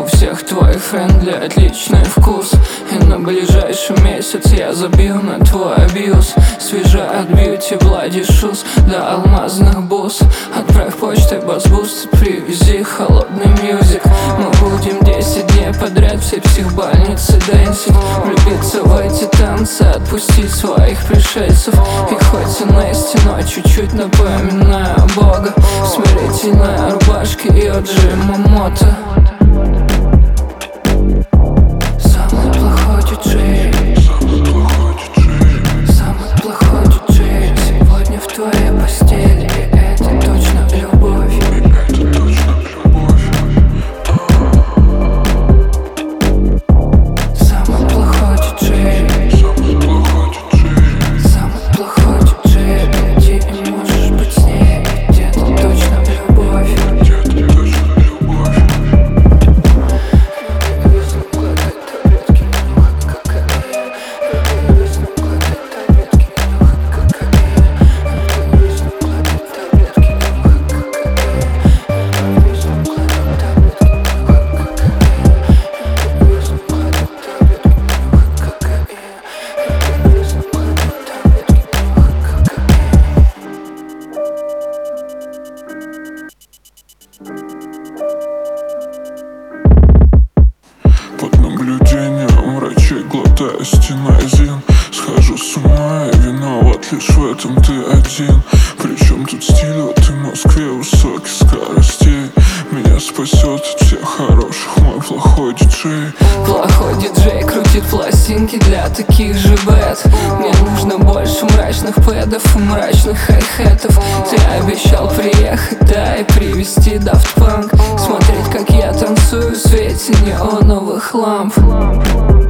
У всех твоих френдли отличный вкус, и на ближайший месяц я забил на твой абьюз. Свежа от бьюти, блади шуз до алмазных бус. Отправь почтой бас-буст, привези холодный мьюзик. Мы будем 10 дней подряд все психбольницы дэнсить, влюбиться в эти танцы, отпустить своих пришельцев. И хоть и Нести, но чуть-чуть напоминаю Бога в смирительной рубашке и отжима мото. Самый плохой диджей, самый плохой диджей сегодня в твоей постели, и это точно любовь. Самый плохой диджей, самый плохой диджей, иди и можешь быть с ней, ведь это точно любовь. Под наблюдением врачей глотаю стенозин. Схожу с ума и виноват лишь в этом ты один. Причем тут стиль в этой Москве высоких скоростей. Меня спасет от всех хороших мой плохой диджей. Плохой диджей крутит пластинки для таких же бед. Мне нужно больше мрачных пэдов и мрачных хай-хетов. Ты обещал приехать, да, и привезти Daft Punk. Смотреть, как я танцую в свете неоновых ламп.